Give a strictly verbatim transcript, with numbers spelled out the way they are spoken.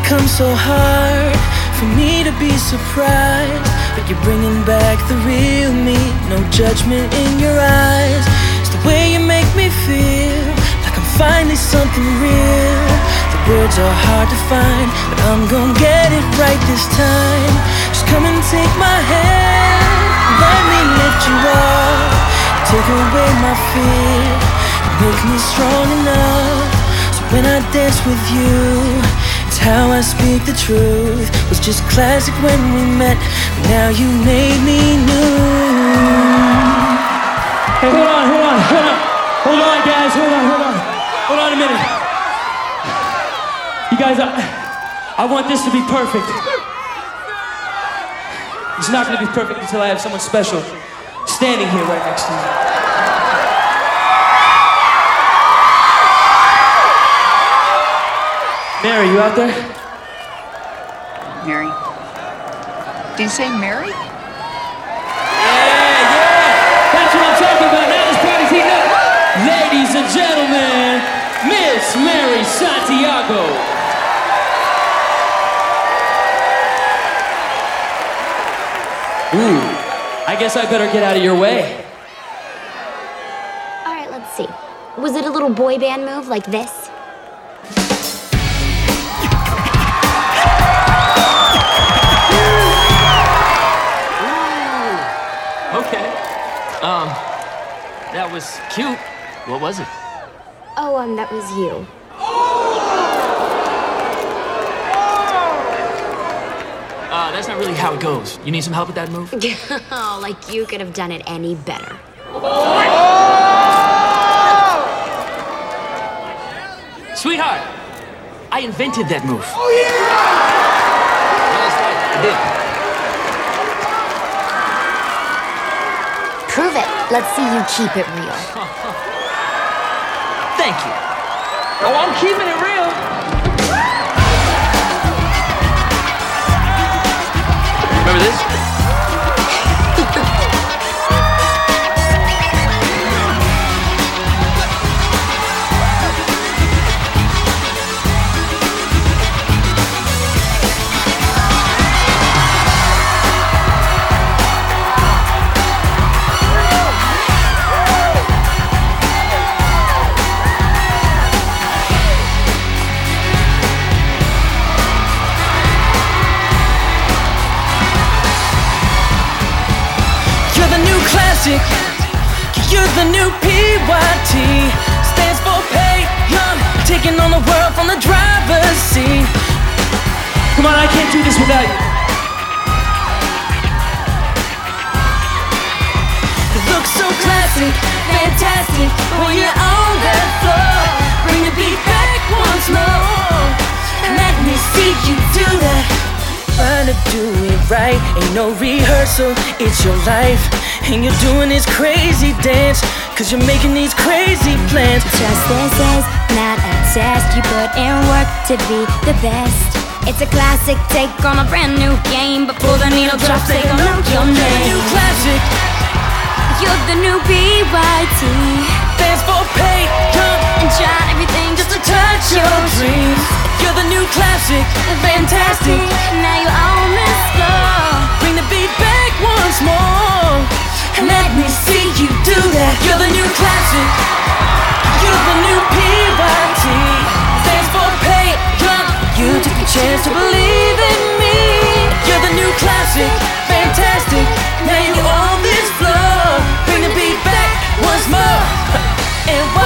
come so hard for me to be surprised, but you're bringing back the real me. No judgment in your eyes. It's the way you make me feel like I'm finally something real. The words are hard to find, but I'm gonna get it right this time. Just come and take my hand, let me lift you up, take away my fear, make me strong enough. So when I dance with you, it's how I speak the truth. Was just classic when we met, but now you made me new. Hey, hold on, hold on, hold on. Hold on, guys, hold on, hold on. Hold on a minute. You guys, I, I want this to be perfect. It's not gonna be perfect until I have someone special standing here right next to me. Mary, you out there? Mary. Did you say Mary? Yeah, yeah! That's what I'm talking about. Now this party's heating up. Ladies and gentlemen, Miss Mary Santiago. Ooh, I guess I better get out of your way. All right, let's see. Was it a little boy band move like this? Okay. Um, that was cute. What was it? Oh, um, that was you. Uh, that's not really how it goes. You need some help with that move? Oh, like you could have done it any better. Sweetheart, I invented that move. Oh, yeah! That's right, I did. Prove it. Let's see you keep it real. Thank you. Oh, I'm keeping it real. Remember this? You're the new P Y T. Stands for pay young, taking on the world from the driver's seat. Come on, I can't do this without you. You look so classic, fantastic when you're on that floor. Bring the beat back once more. Let me see you do that. Trying to do it right, ain't no rehearsal, it's your life. And you're doing this crazy dance, cause you're making these crazy plans. Trust this is not a test. You put in work to be the best. It's a classic take on a brand new game. Before the needle drops, they gon' know your You're the name. new classic. You're the new P Y T. Stands for pay young, And try everything just to touch your dreams. You're the new classic, fantastic. Now you're on this floor. Bring the beat back once more. And let me see you do that. You're the new classic. You're the new P Y T. Stands for pay young. You took a chance to believe in me. You're the new classic, fantastic. Now you're on this floor. Bring the beat back once more. And